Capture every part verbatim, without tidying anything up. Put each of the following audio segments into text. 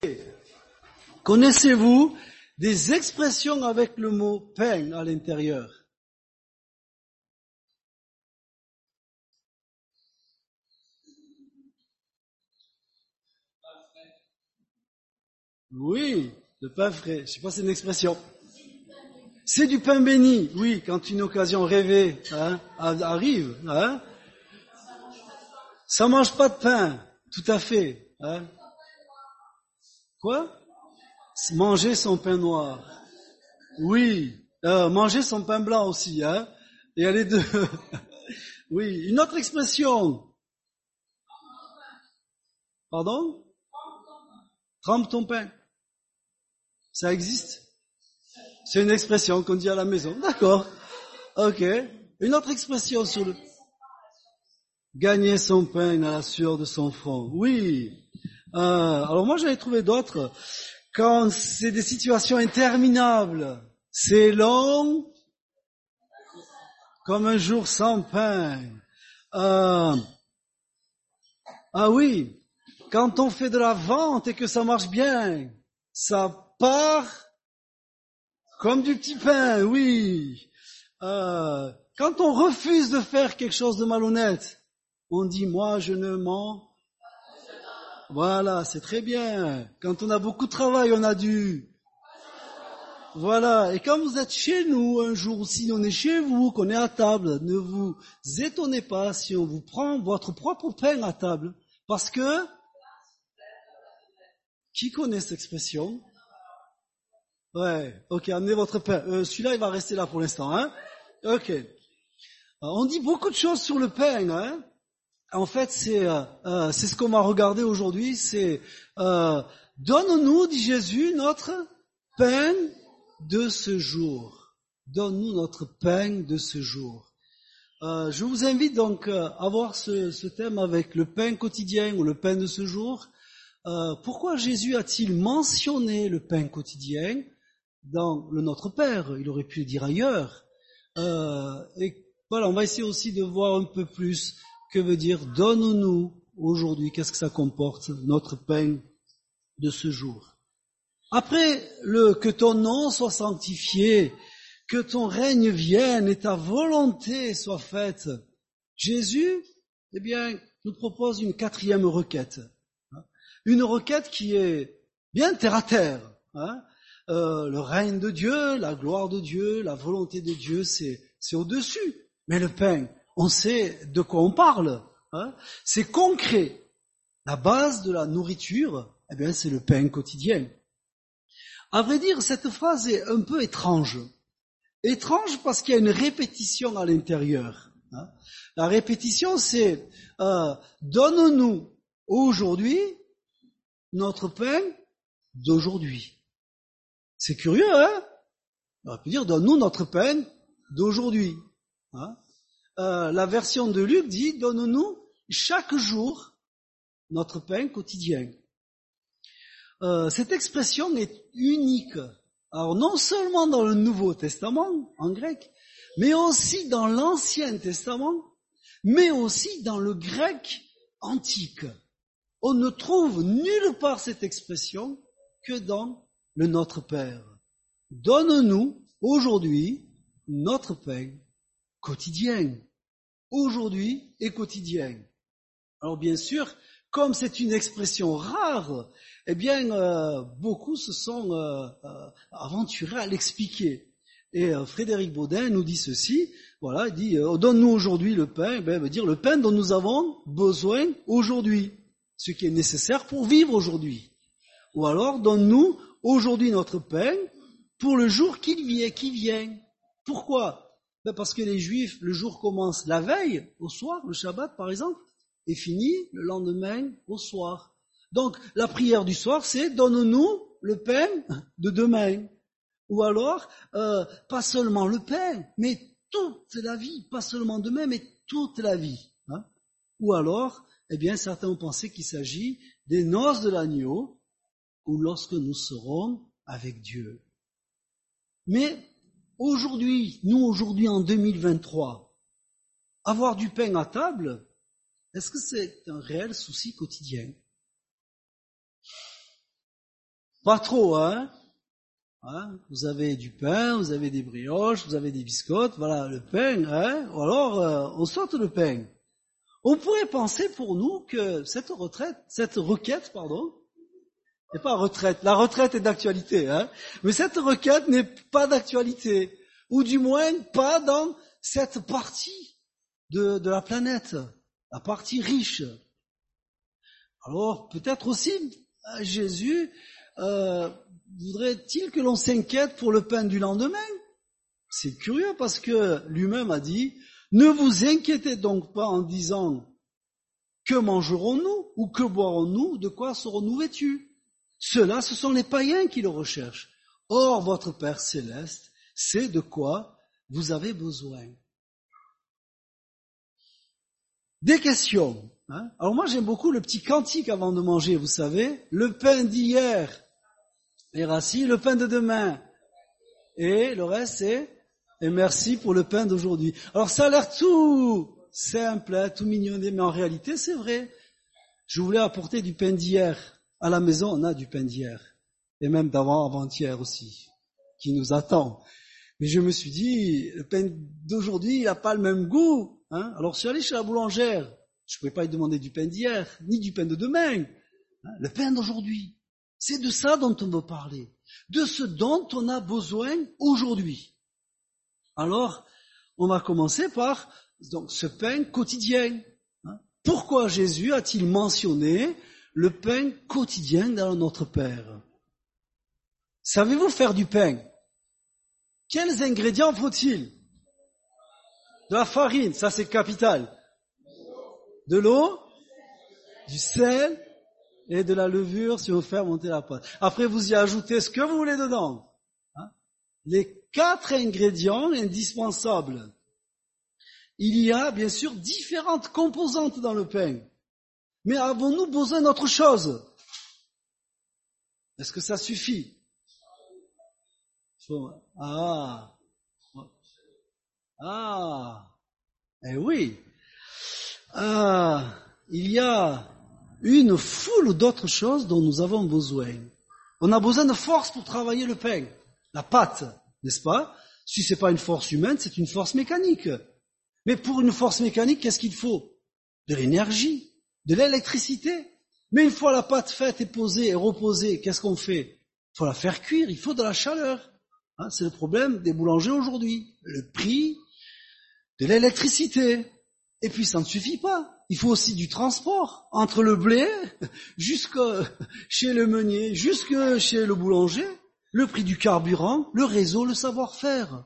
Connaissez-vous des expressions avec le mot pain à l'intérieur? Oui, le pain frais. Je sais pas si c'est une expression. C'est du pain béni. Oui, quand une occasion rêvée hein, arrive. Hein, ça mange pas de pain. Tout à fait. Hein. Quoi? Manger son pain noir. Oui. Euh, manger son pain blanc aussi. Hein. Il y a les deux. Oui. Une autre expression. Pardon? Trempe ton pain. Ça existe? C'est une expression qu'on dit à la maison. D'accord. Ok. Une autre expression sur le... Gagner son pain à la sueur de son front. Oui. Euh, alors moi j'en ai trouvé d'autres. Quand c'est des situations interminables, c'est long comme un jour sans pain. Euh, ah oui. Quand on fait de la vente et que ça marche bien, ça part comme du petit pain, oui. Euh, quand on refuse de faire quelque chose de malhonnête, on dit moi je ne mens. Voilà, c'est très bien. Quand on a beaucoup de travail, on a dû. Voilà. Et quand vous êtes chez nous un jour, ou si on est chez vous, qu'on est à table, ne vous étonnez pas si on vous prend votre propre pain à table, parce que qui connaît cette expression? Ouais. Ok, amenez votre pain. Euh, celui-là, il va rester là pour l'instant, hein? Ok. On dit beaucoup de choses sur le pain, hein? En fait, c'est euh, euh, c'est ce qu'on va regarder aujourd'hui. C'est euh, donne-nous, dit Jésus, notre pain de ce jour. Donne-nous notre pain de ce jour. Euh, je vous invite donc euh, à voir ce, ce thème avec le pain quotidien ou le pain de ce jour. Euh, pourquoi Jésus a-t-il mentionné le pain quotidien dans le Notre Père? Il aurait pu le dire ailleurs. Euh, et voilà, on va essayer aussi de voir un peu plus que veut dire donne-nous aujourd'hui, qu'est-ce que ça comporte, notre pain de ce jour. Après le que ton nom soit sanctifié, que ton règne vienne et ta volonté soit faite, Jésus, eh bien, nous propose une quatrième requête. Une requête qui est bien terre à terre. Hein. Euh, le règne de Dieu, la gloire de Dieu, la volonté de Dieu, c'est, c'est au-dessus. Mais le pain, on sait de quoi on parle. Hein. C'est concret. La base de la nourriture, eh bien, c'est le pain quotidien. À vrai dire, cette phrase est un peu étrange. Étrange parce qu'il y a une répétition à l'intérieur. Hein. La répétition, c'est euh, donne-nous aujourd'hui notre pain d'aujourd'hui. C'est curieux, hein? On peut dire donne-nous notre pain d'aujourd'hui. Hein. Euh, la version de Luc dit donne-nous chaque jour notre pain quotidien. Euh, cette expression est unique. Alors non seulement dans le Nouveau Testament, en grec, mais aussi dans l'Ancien Testament, mais aussi dans le grec antique. On ne trouve nulle part cette expression que dans le Notre Père. Donne-nous aujourd'hui notre pain quotidien. Aujourd'hui et quotidien. Alors bien sûr, comme c'est une expression rare, eh bien euh, beaucoup se sont euh, euh, aventurés à l'expliquer. Et euh, Frédéric Baudin nous dit ceci, voilà, il dit euh, donne-nous aujourd'hui le pain, eh bien, veut dire le pain dont nous avons besoin aujourd'hui, ce qui est nécessaire pour vivre aujourd'hui. Ou alors donne-nous aujourd'hui notre pain pour le jour qui vient, qui vient. Pourquoi? Ben parce que les Juifs, le jour commence la veille, au soir, le Shabbat par exemple, et finit le lendemain au soir. Donc la prière du soir, c'est donne-nous le pain de demain. Ou alors, euh, pas seulement le pain, mais toute la vie, pas seulement demain, mais toute la vie. Hein. Ou alors, eh bien, certains ont pensé qu'il s'agit des noces de l'agneau, ou lorsque nous serons avec Dieu. Mais aujourd'hui, nous aujourd'hui en deux mille vingt-trois, avoir du pain à table, est-ce que c'est un réel souci quotidien? Pas trop, hein? Hein? Vous avez du pain, vous avez des brioches, vous avez des biscottes, voilà, le pain, hein? Ou alors, euh, on saute le pain. On pourrait penser pour nous que cette retraite, cette requête, pardon, n'est pas retraite. La retraite est d'actualité, hein? Mais cette requête n'est pas d'actualité. Ou du moins, pas dans cette partie de, de la planète. La partie riche. Alors, peut-être aussi, Jésus, euh, voudrait-il que l'on s'inquiète pour le pain du lendemain? C'est curieux parce que lui-même a dit, ne vous inquiétez donc pas en disant, que mangerons-nous ou que boirons-nous, de quoi serons-nous vêtus? Ceux-là, ce sont les païens qui le recherchent. Or, votre Père céleste sait de quoi vous avez besoin. Des questions. Hein? Alors moi, j'aime beaucoup le petit cantique avant de manger, vous savez. Le pain d'hier est rassis, le pain de demain. Et le reste, c'est et merci pour le pain d'aujourd'hui. Alors ça a l'air tout simple, hein, tout mignon, mais en réalité, c'est vrai. Je voulais apporter du pain d'hier. À la maison, on a du pain d'hier. Et même d'avant, avant-hier aussi, qui nous attend. Mais je me suis dit, le pain d'aujourd'hui, il n'a pas le même goût. Hein. Alors je suis allé chez la boulangère. Je ne pouvais pas lui demander du pain d'hier, ni du pain de demain. Hein. Le pain d'aujourd'hui. C'est de ça dont on veut parler. De ce dont on a besoin aujourd'hui. Alors, on va commencer par donc, ce pain quotidien. Hein. Pourquoi Jésus a-t-il mentionné le pain quotidien dans notre Père? Savez-vous faire du pain? Quels ingrédients faut-il? De la farine, ça c'est capital. De l'eau, du sel et de la levure si on veut faire monter la pâte. Après vous y ajoutez ce que vous voulez dedans. Hein? Les quatre ingrédients indispensables. Il y a bien sûr différentes composantes dans le pain. Mais avons-nous besoin d'autre chose? Est-ce que ça suffit? Ah, ah, eh oui. Ah, il y a une foule d'autres choses dont nous avons besoin. On a besoin de force pour travailler le pain, la pâte, n'est-ce pas? Si c'est pas une force humaine, c'est une force mécanique. Mais pour une force mécanique, qu'est-ce qu'il faut? De l'énergie, de l'électricité. Mais une fois la pâte faite et posée et reposée, qu'est-ce qu'on fait? Il faut la faire cuire, il faut de la chaleur. Hein, c'est le problème des boulangers aujourd'hui. Le prix de l'électricité. Et puis ça ne suffit pas. Il faut aussi du transport entre le blé jusque chez le meunier, jusque chez le boulanger, le prix du carburant, le réseau, le savoir-faire.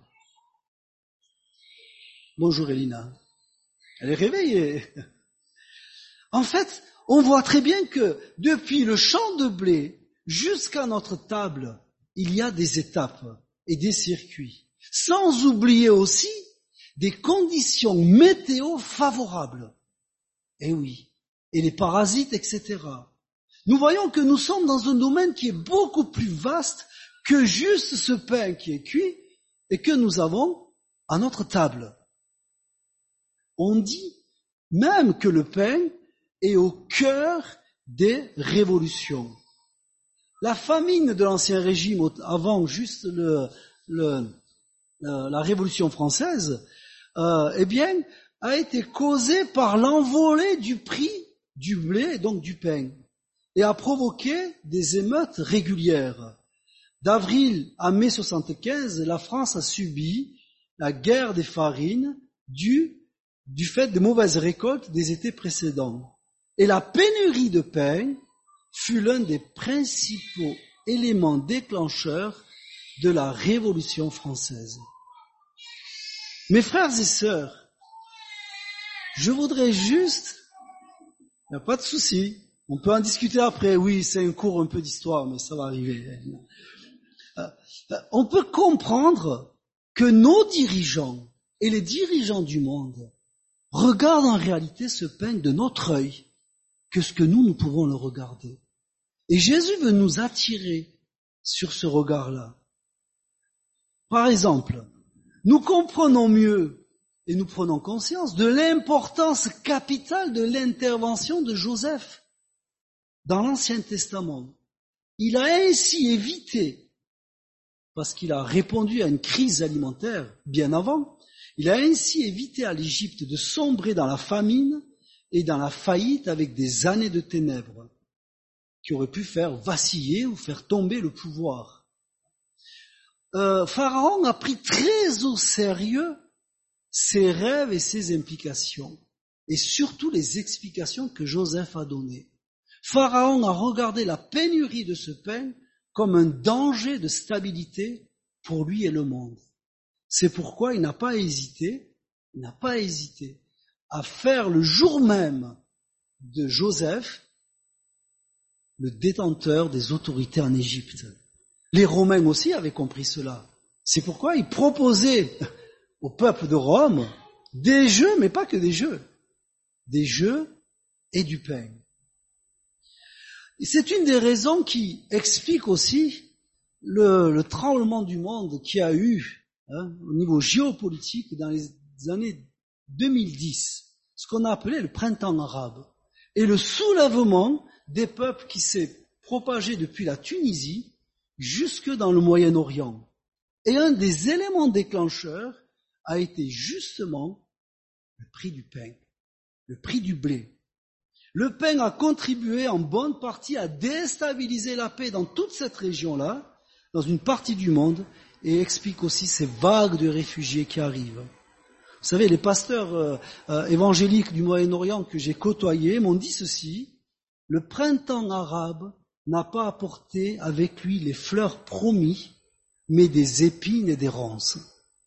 Bonjour Elina. Elle est réveillée. En fait, on voit très bien que depuis le champ de blé jusqu'à notre table, il y a des étapes et des circuits. Sans oublier aussi des conditions météo favorables. Eh oui. Et les parasites, et cetera. Nous voyons que nous sommes dans un domaine qui est beaucoup plus vaste que juste ce pain qui est cuit et que nous avons à notre table. On dit même que le pain est au cœur des révolutions. La famine de l'Ancien Régime, avant juste le, le, la Révolution française, euh, eh bien, a été causée par l'envolée du prix du blé, donc du pain, et a provoqué des émeutes régulières. D'avril à mai soixante-quinze, la France a subi la guerre des farines due du fait des mauvaises récoltes des étés précédents. Et la pénurie de pain fut l'un des principaux éléments déclencheurs de la Révolution française. Mes frères et sœurs, je voudrais juste, il n'y a pas de souci, on peut en discuter après, oui, c'est un cours un peu d'histoire, mais ça va arriver. On peut comprendre que nos dirigeants et les dirigeants du monde regardent en réalité ce pain de notre œil que ce que nous, nous pouvons le regarder. Et Jésus veut nous attirer sur ce regard-là. Par exemple, nous comprenons mieux et nous prenons conscience de l'importance capitale de l'intervention de Joseph dans l'Ancien Testament. Il a ainsi évité, parce qu'il a répondu à une crise alimentaire bien avant, il a ainsi évité à l'Égypte de sombrer dans la famine et dans la faillite avec des années de ténèbres qui auraient pu faire vaciller ou faire tomber le pouvoir. Euh, Pharaon a pris très au sérieux ses rêves et ses implications, et surtout les explications que Joseph a données. Pharaon a regardé la pénurie de ce pain comme un danger de stabilité pour lui et le monde. C'est pourquoi il n'a pas hésité, il n'a pas hésité à faire le jour même de Joseph le détenteur des autorités en Égypte. Les Romains aussi avaient compris cela. C'est pourquoi ils proposaient au peuple de Rome des jeux, mais pas que des jeux, des jeux et du pain. Et c'est une des raisons qui explique aussi le, le tremblement du monde qu'il y a eu hein, au niveau géopolitique dans les années deux mille dix, ce qu'on a appelé le printemps arabe, et le soulèvement des peuples qui s'est propagé depuis la Tunisie jusque dans le Moyen-Orient. Et un des éléments déclencheurs a été justement le prix du pain, le prix du blé. Le pain a contribué en bonne partie à déstabiliser la paix dans toute cette région-là, dans une partie du monde, et explique aussi ces vagues de réfugiés qui arrivent. Vous savez, les pasteurs euh, euh, évangéliques du Moyen-Orient que j'ai côtoyés m'ont dit ceci: le printemps arabe n'a pas apporté avec lui les fleurs promis, mais des épines et des ronces,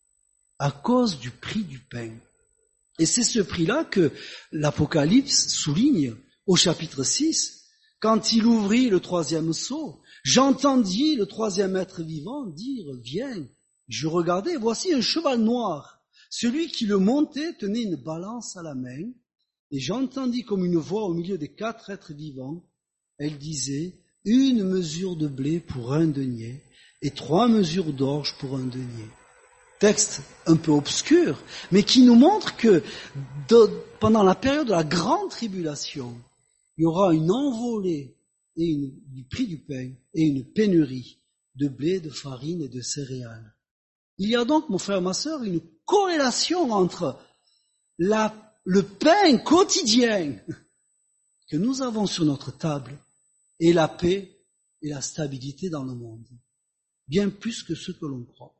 à cause du prix du pain. Et c'est ce prix-là que l'Apocalypse souligne au chapitre six. Quand il ouvrit le troisième sceau, j'entendis le troisième être vivant dire « Viens ». Je regardais, voici un cheval noir. Celui qui le montait tenait une balance à la main, et j'entendis comme une voix au milieu des quatre êtres vivants. Elle disait « Une mesure de blé pour un denier, et trois mesures d'orge pour un denier ». Texte un peu obscur, mais qui nous montre que de, pendant la période de la grande tribulation, il y aura une envolée et une, du prix du pain et une pénurie de blé, de farine et de céréales. Il y a donc, mon frère, ma sœur, une corrélation entre la, le pain quotidien que nous avons sur notre table et la paix et la stabilité dans le monde, bien plus que ce que l'on croit.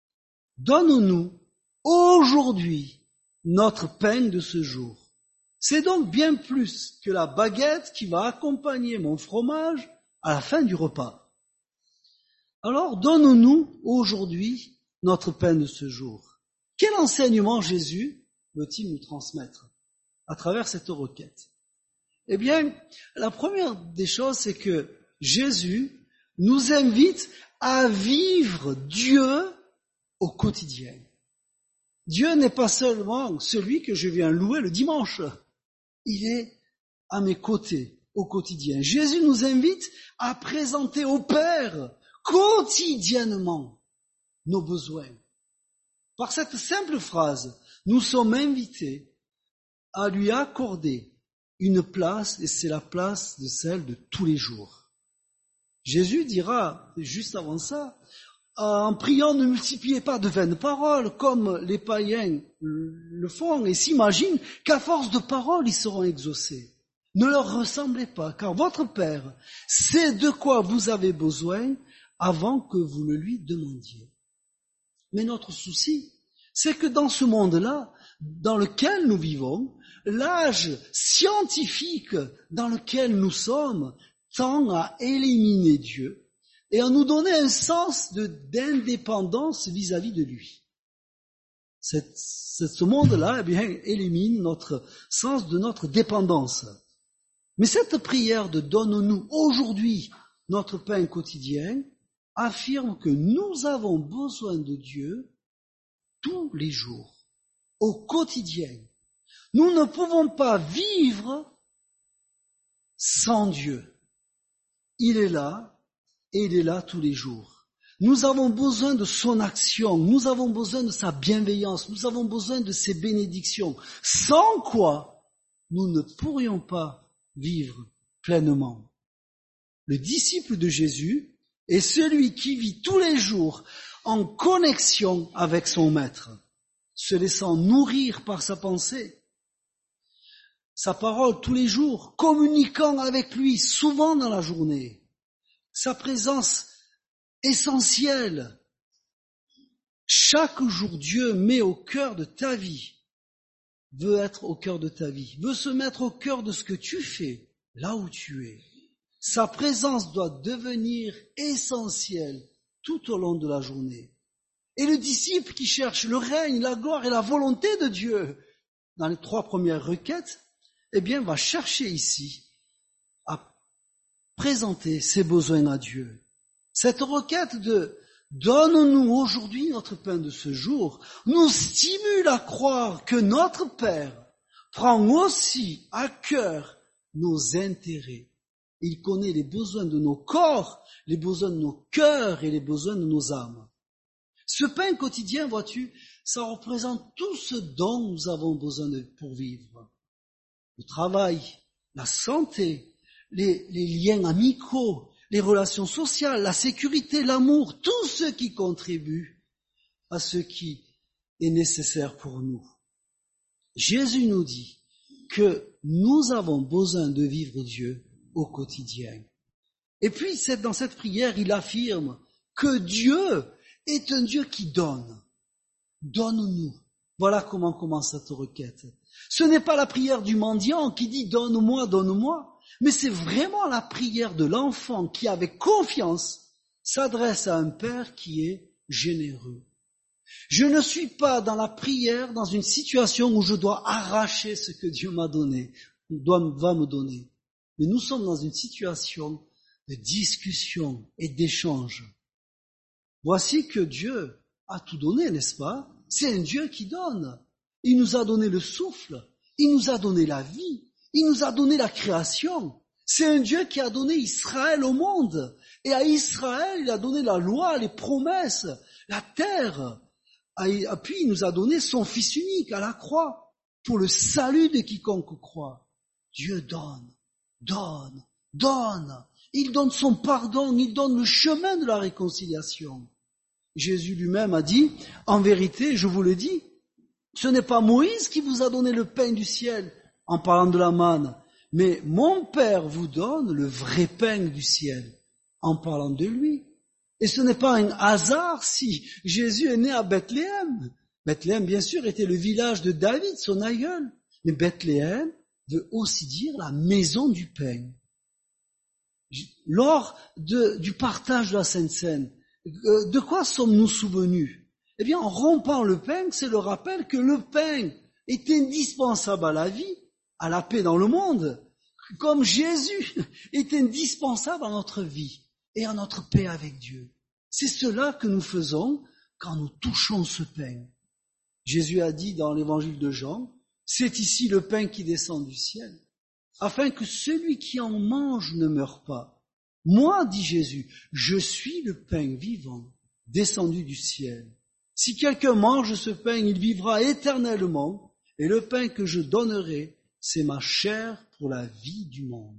Donne-nous aujourd'hui notre pain de ce jour. C'est donc bien plus que la baguette qui va accompagner mon fromage à la fin du repas. Alors, donne-nous aujourd'hui notre pain de ce jour. Quel enseignement Jésus veut-il nous transmettre à travers cette requête? Eh bien, la première des choses, c'est que Jésus nous invite à vivre Dieu au quotidien. Dieu n'est pas seulement celui que je viens louer le dimanche. Il est à mes côtés au quotidien. Jésus nous invite à présenter au Père quotidiennement nos besoins. Par cette simple phrase, nous sommes invités à lui accorder une place, et c'est la place de celle de tous les jours. Jésus dira, juste avant ça, en priant, ne multipliez pas de vaines paroles comme les païens le font et s'imaginent qu'à force de paroles, ils seront exaucés. Ne leur ressemblez pas, car votre Père sait de quoi vous avez besoin avant que vous le lui demandiez. Mais notre souci, c'est que dans ce monde-là, dans lequel nous vivons, l'âge scientifique dans lequel nous sommes tend à éliminer Dieu et à nous donner un sens de, d'indépendance vis-à-vis de lui. Cette, ce monde-là, eh bien, élimine notre sens de notre dépendance. Mais cette prière de « donne-nous aujourd'hui notre pain quotidien » affirme que nous avons besoin de Dieu tous les jours, au quotidien. Nous ne pouvons pas vivre sans Dieu. Il est là, et il est là tous les jours. Nous avons besoin de son action, nous avons besoin de sa bienveillance, nous avons besoin de ses bénédictions, sans quoi nous ne pourrions pas vivre pleinement. Le disciple de Jésus est celui qui vit tous les jours en connexion avec son maître, se laissant nourrir par sa pensée, sa parole tous les jours, communiquant avec lui souvent dans la journée, sa présence essentielle. Chaque jour, Dieu met au cœur de ta vie, veut être au cœur de ta vie, veut se mettre au cœur de ce que tu fais, là où tu es. Sa présence doit devenir essentielle tout au long de la journée. Et le disciple qui cherche le règne, la gloire et la volonté de Dieu dans les trois premières requêtes, eh bien, va chercher ici à présenter ses besoins à Dieu. Cette requête de « Donne-nous aujourd'hui notre pain de ce jour » nous stimule à croire que notre Père prend aussi à cœur nos intérêts. Il connaît les besoins de nos corps, les besoins de nos cœurs et les besoins de nos âmes. Ce pain quotidien, vois-tu, ça représente tout ce dont nous avons besoin de, pour vivre. Le travail, la santé, les, les liens amicaux, les relations sociales, la sécurité, l'amour, tout ce qui contribue à ce qui est nécessaire pour nous. Jésus nous dit que nous avons besoin de vivre Dieu au quotidien. Et puis, c'est dans cette prière, il affirme que Dieu est un Dieu qui donne. Donne-nous. Voilà comment commence cette requête. Ce n'est pas la prière du mendiant qui dit « donne-moi, donne-moi », mais c'est vraiment la prière de l'enfant qui, avec confiance, s'adresse à un Père qui est généreux. Je ne suis pas dans la prière dans une situation où je dois arracher ce que Dieu m'a donné, doit, va me donner. Mais nous sommes dans une situation de discussion et d'échange. Voici que Dieu a tout donné, n'est-ce pas? C'est un Dieu qui donne. Il nous a donné le souffle, il nous a donné la vie, il nous a donné la création. C'est un Dieu qui a donné Israël au monde. Et à Israël, il a donné la loi, les promesses, la terre. Et puis il nous a donné son Fils unique à la croix pour le salut de quiconque croit. Dieu donne, donne, donne. Il donne son pardon, il donne le chemin de la réconciliation. Jésus lui-même a dit, en vérité, je vous le dis, ce n'est pas Moïse qui vous a donné le pain du ciel en parlant de la manne, mais mon Père vous donne le vrai pain du ciel en parlant de lui. Et ce n'est pas un hasard si Jésus est né à Bethléem. Bethléem, bien sûr, était le village de David, son aïeul. Mais Bethléem veut aussi dire la maison du pain. Lors de, du partage de la Sainte Seine, de quoi sommes-nous souvenus? Eh bien, en rompant le pain, c'est le rappel que le pain est indispensable à la vie, à la paix dans le monde, comme Jésus est indispensable à notre vie et à notre paix avec Dieu. C'est cela que nous faisons quand nous touchons ce pain. Jésus a dit dans l'évangile de Jean, c'est ici le pain qui descend du ciel, afin que celui qui en mange ne meure pas. Moi, dit Jésus, je suis le pain vivant, descendu du ciel. Si quelqu'un mange ce pain, il vivra éternellement, et le pain que je donnerai, c'est ma chair pour la vie du monde.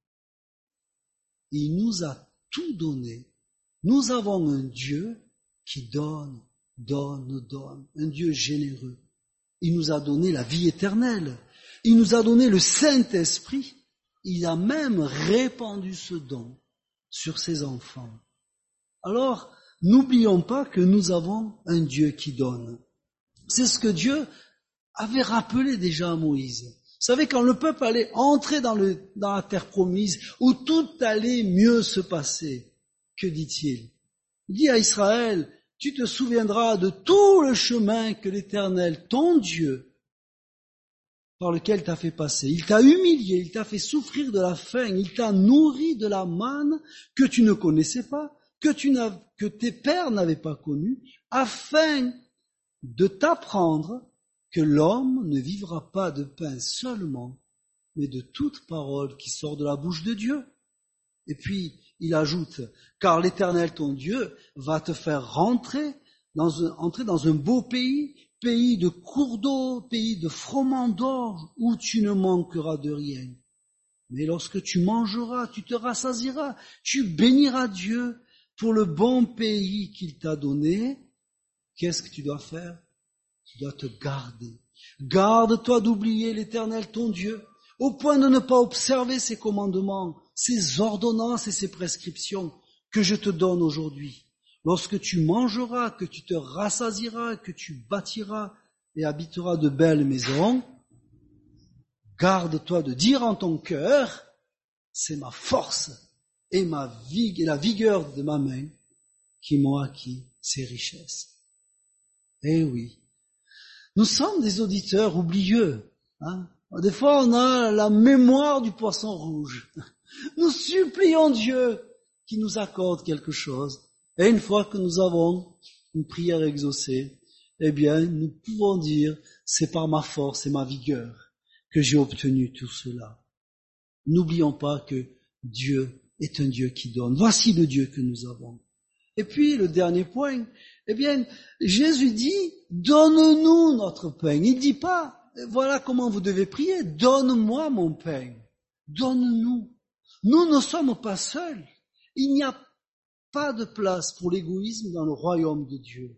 Il nous a tout donné. Nous avons un Dieu qui donne, donne, donne, un Dieu généreux. Il nous a donné la vie éternelle. Il nous a donné le Saint-Esprit. Il a même répandu ce don sur ses enfants. Alors, n'oublions pas que nous avons un Dieu qui donne. C'est ce que Dieu avait rappelé déjà à Moïse. Vous savez, quand le peuple allait entrer dans, le, dans la terre promise, où tout allait mieux se passer, que dit-il? Il dit à Israël, tu te souviendras de tout le chemin que l'Éternel, ton Dieu, par lequel t'a fait passer. Il t'a humilié, il t'a fait souffrir de la faim, il t'a nourri de la manne que tu ne connaissais pas, que, tu n'as, que tes pères n'avaient pas connue, afin de t'apprendre que l'homme ne vivra pas de pain seulement, mais de toute parole qui sort de la bouche de Dieu. Et puis, il ajoute, car l'Éternel, ton Dieu, va te faire rentrer dans un, entrer dans un beau pays, pays de cours d'eau, pays de froment d'orge, où tu ne manqueras de rien. Mais lorsque tu mangeras, tu te rassasieras, tu béniras Dieu pour le bon pays qu'il t'a donné. Qu'est-ce que tu dois faire? Tu dois te garder. Garde-toi d'oublier l'Éternel, ton Dieu, au point de ne pas observer ses commandements, ses ordonnances et ses prescriptions que je te donne aujourd'hui. Lorsque tu mangeras, que tu te rassasieras, que tu bâtiras et habiteras de belles maisons, garde-toi de dire en ton cœur, c'est ma force et ma vig- et la vigueur de ma main qui m'ont acquis ces richesses. Eh oui, nous sommes des auditeurs oublieux. Hein. Des fois, on a la mémoire du poisson rouge. Nous supplions Dieu qui nous accorde quelque chose. Et une fois que nous avons une prière exaucée, eh bien, nous pouvons dire, c'est par ma force et ma vigueur que j'ai obtenu tout cela. N'oublions pas que Dieu est un Dieu qui donne. Voici le Dieu que nous avons. Et puis, le dernier point, eh bien, Jésus dit, donne-nous notre pain. Il ne dit pas, voilà comment vous devez prier, donne-moi mon pain. Donne-nous. Nous ne sommes pas seuls. Il n'y a pas de place pour l'égoïsme dans le royaume de Dieu.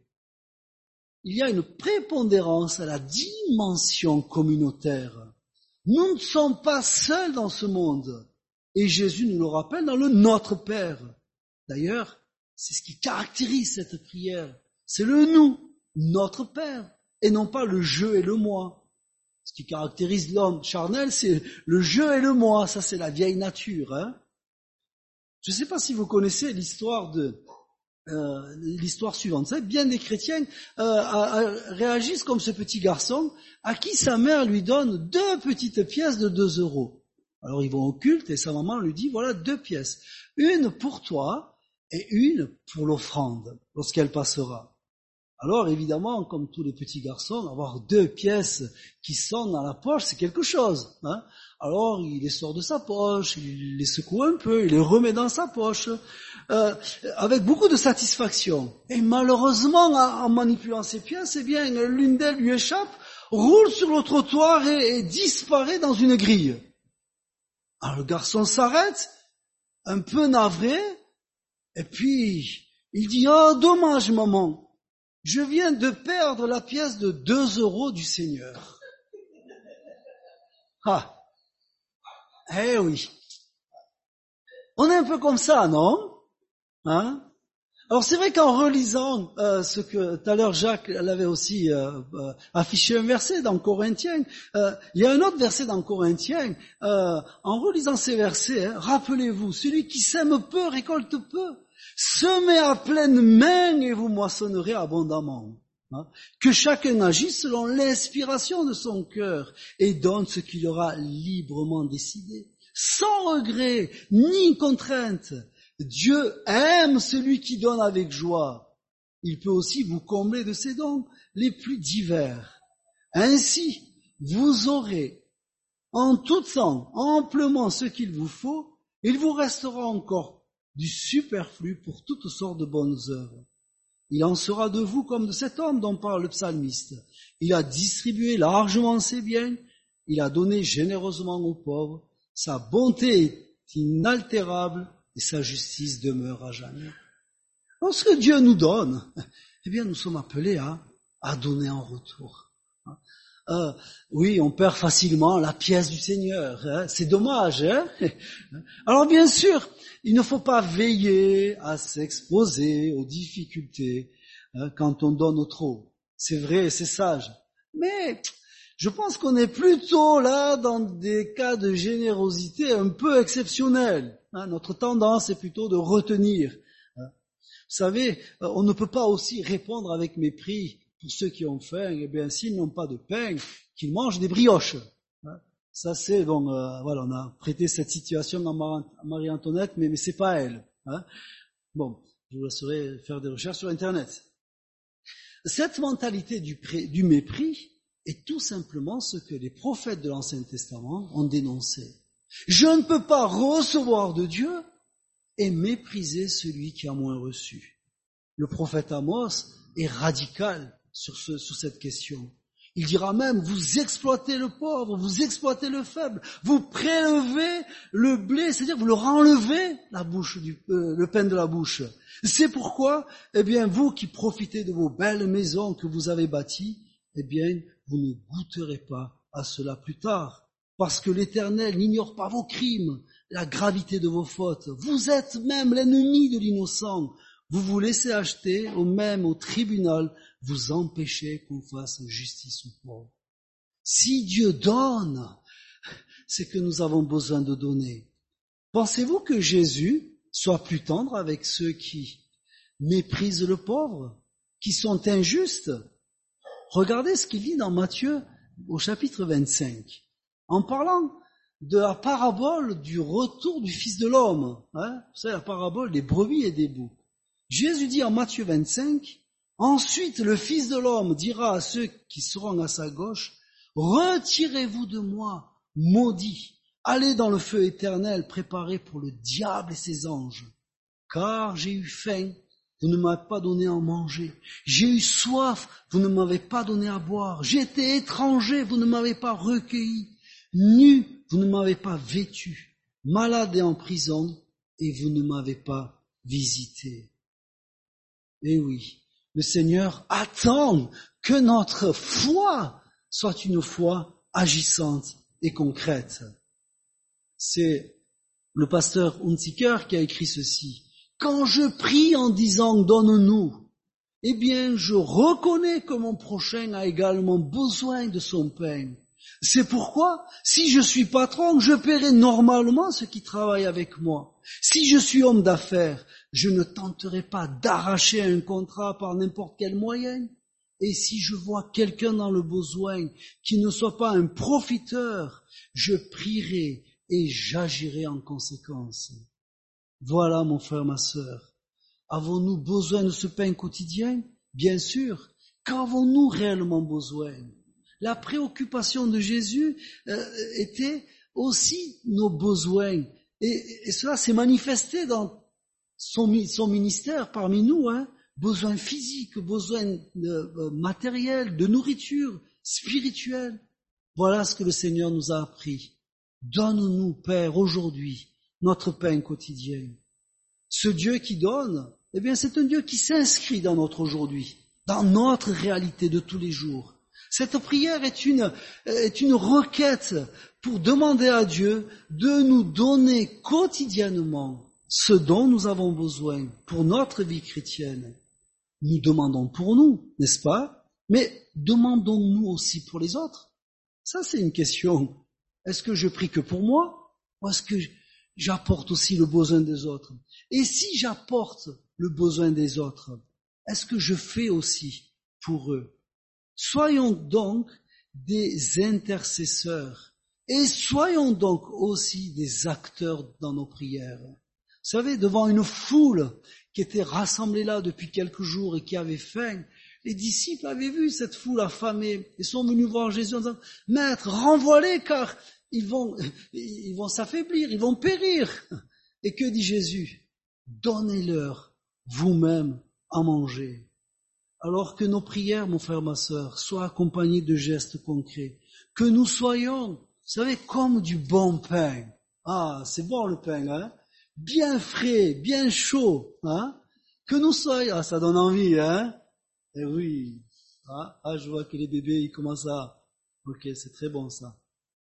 Il y a une prépondérance à la dimension communautaire. Nous ne sommes pas seuls dans ce monde. Et Jésus nous le rappelle dans le Notre Père. D'ailleurs, c'est ce qui caractérise cette prière. C'est le nous, notre Père, et non pas le je et le moi. Ce qui caractérise l'homme charnel, c'est le je et le moi. Ça, c'est la vieille nature. Hein. Je ne sais pas si vous connaissez l'histoire de euh, l'histoire suivante. C'est bien des chrétiens euh, à, à, réagissent comme ce petit garçon à qui sa mère lui donne deux petites pièces de deux euros. Alors ils vont au culte et sa maman lui dit, voilà deux pièces. Une pour toi et une pour l'offrande lorsqu'elle passera. Alors évidemment, comme tous les petits garçons, avoir deux pièces qui sont dans la poche, c'est quelque chose. Hein. Alors il les sort de sa poche, il les secoue un peu, il les remet dans sa poche, euh, avec beaucoup de satisfaction. Et malheureusement, en manipulant ces pièces, eh bien, l'une d'elles lui échappe, roule sur le trottoir et, et disparaît dans une grille. Alors le garçon s'arrête, un peu navré, et puis il dit « Oh, dommage maman !» Je viens de perdre la pièce de deux euros du Seigneur. Ah, eh oui. On est un peu comme ça, non? Hein? Alors c'est vrai qu'en relisant euh, ce que tout à l'heure Jacques l'avait aussi euh, euh, affiché un verset dans Corinthiens, euh, il y a un autre verset dans Corinthiens, euh, en relisant ces versets, hein, rappelez-vous, celui qui sème peu récolte peu. Semez à pleine main et vous moissonnerez abondamment. Hein? Que chacun agisse selon l'inspiration de son cœur et donne ce qu'il aura librement décidé, sans regret ni contrainte. Dieu aime celui qui donne avec joie. Il peut aussi vous combler de ses dons les plus divers. Ainsi, vous aurez en tout temps amplement ce qu'il vous faut, et il vous restera encore du superflu pour toutes sortes de bonnes œuvres. Il en sera de vous comme de cet homme dont parle le psalmiste. Il a distribué largement ses biens, il a donné généreusement aux pauvres, sa bonté est inaltérable et sa justice demeure à jamais. Lorsque Dieu nous donne, eh bien nous sommes appelés à, à donner en retour. Euh, oui, on perd facilement la pièce du Seigneur. Hein, c'est dommage. Hein. Alors bien sûr, il ne faut pas veiller à s'exposer aux difficultés hein, quand on donne trop. C'est vrai, c'est sage. Mais je pense qu'on est plutôt là dans des cas de générosité un peu exceptionnels. Hein. Notre tendance est plutôt de retenir. Hein. Vous savez, on ne peut pas aussi répondre avec mépris. Pour ceux qui ont faim, eh bien, s'ils n'ont pas de pain, qu'ils mangent des brioches. Hein. Ça, c'est, bon, euh, voilà, on a prêté cette situation à Marie-Antoinette, mais, mais c'est pas elle. Hein. Bon, je vous laisserai faire des recherches sur Internet. Cette mentalité du, pré, du mépris est tout simplement ce que les prophètes de l'Ancien Testament ont dénoncé. Je ne peux pas recevoir de Dieu et mépriser celui qui a moins reçu. Le prophète Amos est radical sur, ce, sur cette question. Il dira même, vous exploitez le pauvre, vous exploitez le faible, vous prélevez le blé, c'est-à-dire vous leur enlevez la bouche du, euh, le pain de la bouche. C'est pourquoi, eh bien, vous qui profitez de vos belles maisons que vous avez bâties, eh bien, vous ne goûterez pas à cela plus tard. Parce que l'Éternel n'ignore pas vos crimes, la gravité de vos fautes. Vous êtes même l'ennemi de l'innocent. Vous vous laissez acheter au même au tribunal, vous empêchez qu'on fasse justice aux pauvres. Si Dieu donne, c'est que nous avons besoin de donner. Pensez-vous que Jésus soit plus tendre avec ceux qui méprisent le pauvre, qui sont injustes? Regardez ce qu'il dit dans Matthieu au chapitre vingt-cinq, en parlant de la parabole du retour du Fils de l'homme. Hein, vous savez, la parabole des brebis et des boucs. Jésus dit en Matthieu vingt-cinq, « Ensuite le Fils de l'homme dira à ceux qui seront à sa gauche, « Retirez-vous de moi, maudits, allez dans le feu éternel préparé pour le diable et ses anges. Car j'ai eu faim, vous ne m'avez pas donné à manger. J'ai eu soif, vous ne m'avez pas donné à boire. J'ai été étranger, vous ne m'avez pas recueilli. Nu, vous ne m'avez pas vêtu. Malade et en prison, et vous ne m'avez pas visité. » Eh oui, le Seigneur attend que notre foi soit une foi agissante et concrète. C'est le pasteur Hunziker qui a écrit ceci. Quand je prie en disant « donne-nous », eh bien, je reconnais que mon prochain a également besoin de son pain. C'est pourquoi, si je suis patron, je paierai normalement ceux qui travaillent avec moi. Si je suis homme d'affaires, je ne tenterai pas d'arracher un contrat par n'importe quel moyen. Et si je vois quelqu'un dans le besoin qui ne soit pas un profiteur, je prierai et j'agirai en conséquence. Voilà, mon frère, ma sœur. Avons-nous besoin de ce pain quotidien? Bien sûr. Qu'avons-nous réellement besoin? La préoccupation de Jésus euh, était aussi nos besoins. Et, et cela s'est manifesté dans son, son ministère parmi nous. Hein. Besoins physiques, besoins de, euh, matériels, de nourriture, spirituelle. Voilà ce que le Seigneur nous a appris. Donne-nous, Père, aujourd'hui, notre pain quotidien. Ce Dieu qui donne, eh bien, c'est un Dieu qui s'inscrit dans notre aujourd'hui, dans notre réalité de tous les jours. Cette prière est une, est une requête pour demander à Dieu de nous donner quotidiennement ce dont nous avons besoin pour notre vie chrétienne. Nous demandons pour nous, n'est-ce pas? Mais demandons-nous aussi pour les autres? Ça, c'est une question. Est-ce que je prie que pour moi? Ou est-ce que j'apporte aussi le besoin des autres? Et si j'apporte le besoin des autres, est-ce que je fais aussi pour eux? Soyons donc des intercesseurs et soyons donc aussi des acteurs dans nos prières. Vous savez, devant une foule qui était rassemblée là depuis quelques jours et qui avait faim, les disciples avaient vu cette foule affamée et sont venus voir Jésus en disant « Maître, renvoie-les car ils vont, ils vont s'affaiblir, ils vont périr. » Et que dit Jésus? « Donnez-leur vous-même à manger. » Alors que nos prières, mon frère, ma sœur, soient accompagnées de gestes concrets. Que nous soyons, vous savez, comme du bon pain. Ah, c'est bon le pain, hein? Bien frais, bien chaud, hein? Que nous soyons, ah, ça donne envie, hein? Eh oui. Ah, ah, je vois que les bébés, ils commencent à, ok, c'est très bon ça.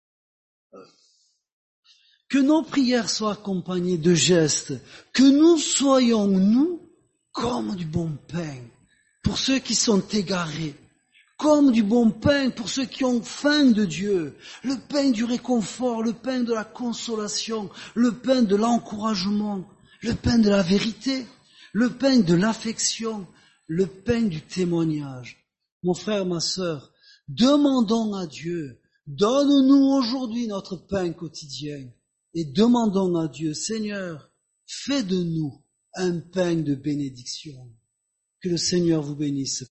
Que nos prières soient accompagnées de gestes. Que nous soyons, nous, comme du bon pain. Pour ceux qui sont égarés, comme du bon pain pour ceux qui ont faim de Dieu, le pain du réconfort, le pain de la consolation, le pain de l'encouragement, le pain de la vérité, le pain de l'affection, le pain du témoignage. Mon frère, ma sœur, demandons à Dieu, donne-nous aujourd'hui notre pain quotidien et demandons à Dieu, Seigneur, fais de nous un pain de bénédiction. Que le Seigneur vous bénisse.